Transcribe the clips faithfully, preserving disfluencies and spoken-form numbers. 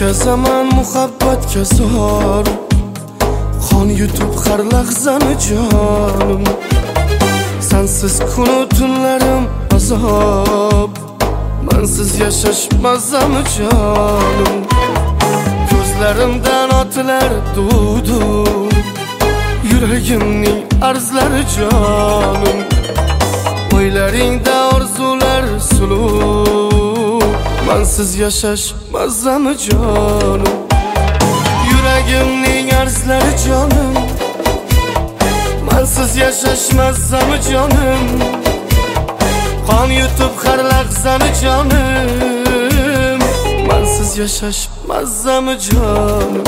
O'tkazaman muhabbatga zor, qon yutib har lahzani jonim. Sensiz kunu tunlarim azob, mensiz yashash mazami jonim. Ko'zlarimdan otilar dudu, yuragimning arzlari jonim. O'ylaringda orzular suluv, mensiz yashash mazami jonim. Yuragimning arzlari jonim, mensiz yashash mazami jonim. Qon yutib har lahzani jonim, mensiz yashash mazami jonim.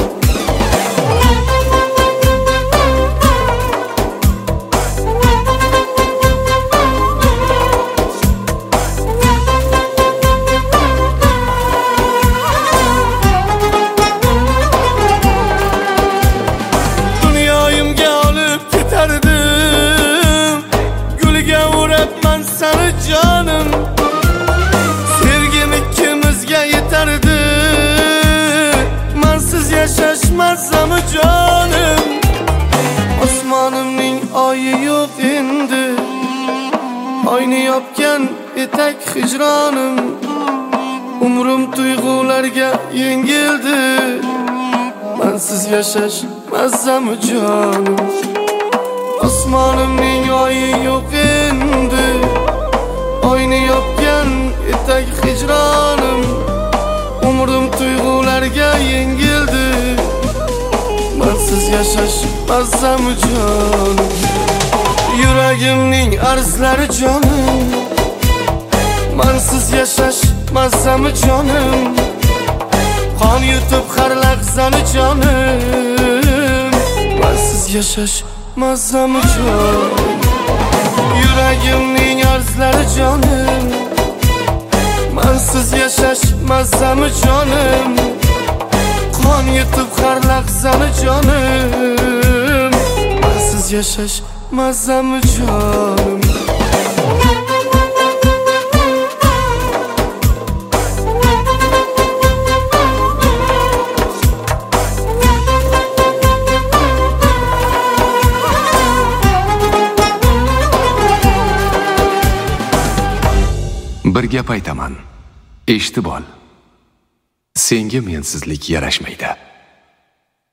Dunyoyimga olib ketardim, gulga o'rab men seni jonim. Sevgim ikkimizga yetardi, mensiz yashash mazami jonim. Osmonimning oyi yo'q endi, oyni yopgan etak hijronim. Umrim tuyg'ularga yengildi, mensiz yashash mazami jonim. Osmonimning oyi yo'q endi, oyni yopgan etak hijronim. Umrim tuyg'ularga yengildi, mensiz yashash mazami jonim. Yuragimning arzlari jonim, mensiz yashash mazami jonim. Qon yutib har lahzani jonim, mensiz yashash mazami jonim. Yuragimning arzlari jonim, mensiz yashash mazami jonim. Qon yutib har lahzani jonim, mensiz yashash mazami jonim. Bir gap aytaman, eshitib ol. Senga mensizlik yarashmaydi.